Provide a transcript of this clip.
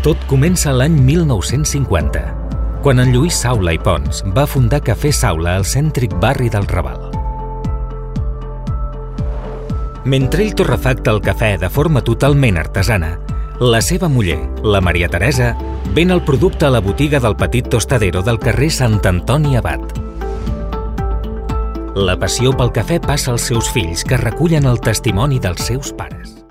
Tot comença l'any 1950, quan en Lluís Saula i Pons va fundar Cafè Saula al cèntric barri del Raval. Mentre ell torrefacta el cafè de forma totalment artesana, la seva muller, la Maria Teresa, ven el producte a la botiga del petit tostadero del carrer Sant Antoni Abat. La passió pel cafè passa als seus fills, que recullen el testimoni dels seus pares.